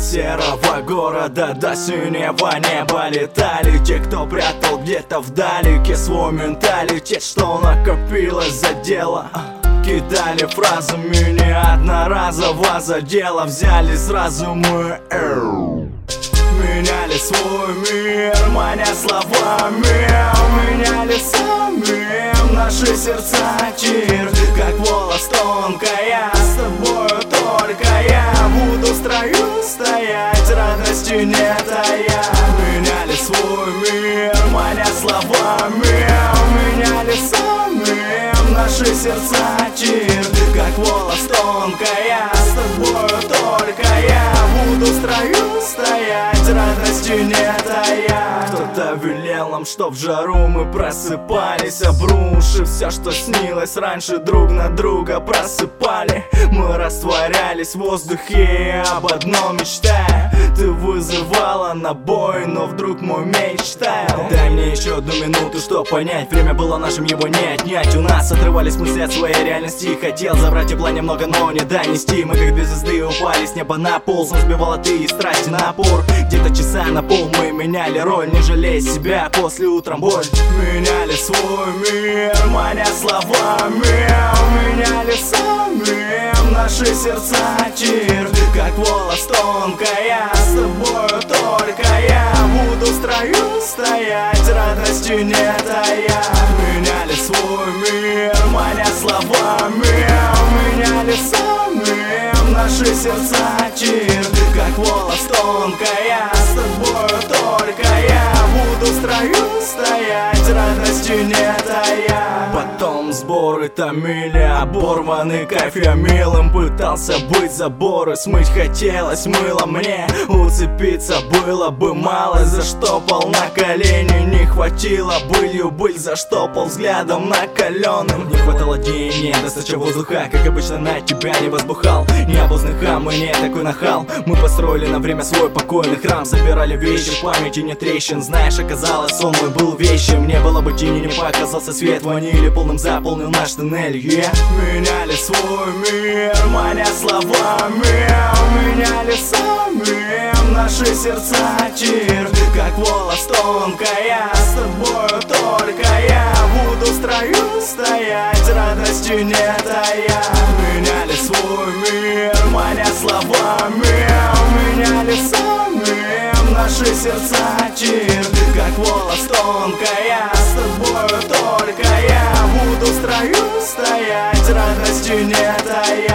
серого города до синего неба летали те, кто прятал где-то вдалеке свой менталитет, что накопилось за дело. Кидали фразами не одноразово за дело, взяли сразу мы меняли свой мир, маня словами, меняли сами наши сердца тир, как волос тонкая, с тобою только я буду в строю стоять, радости нет, а я меняли свой мир, маня словами, меняли сами наши сердца тир, как волос тонкая, с тобою только я буду в строю стоять, радости нет, а я. Кто-то велел нам, что в жару мы просыпались, обрушив все, что снилось раньше, друг на друга просыпали. Мы растворялись в воздухе, об одном мечтая. Ты вызывала на бой, но вдруг мой меч таял. Дай мне еще одну минуту, чтоб понять, время было нашим, его не отнять. У нас отрывались мысли от своей реальности, хотел забрать тепла немного, но не донести. Мы как две звезды упали с неба на пол, сон сбивала ты и страсти напор. Где-то часа на пол мы меняли роль, не жалея себя, после утром боль. Меняли свой мир, маня словами, меняли сами наши сердца тир, как волос тонкая, с тобою только я буду в строю стоять, радости нет, а я меняли свой мир, маня словами, меняли сами наши сердца тир, как волос тонкая, с тобою только я буду в строю стоять, радости нет, а я. Потом сборы томили, оборванный кайф я милым пытался быть, заборы смыть хотелось мыло мне, уцепиться было бы мало, заштопал на колени, не хватило былью быль, заштопал взглядом накаленным. Не хватало денег, достаточно воздуха, как обычно на тебя не возбухал, не обозный хам и не такой нахал. Мы построили на время свой покойный храм, собирали вещи в памяти, не трещин. Знаешь, оказалось, сон мой был вещим, не было бы тени, не показался свет ванили, полным заполнил наш туннель, Меняли свой мир, маня словами, меняли сами наши сердца тир, как волос тонкая, с тобою только я буду в строю стоять, радости нет, а я меняли свой мир, маня словами, меняли сами наши сердца тир, как волос тонкая, с тобою только я буду в строю стоять, радости нет, а я.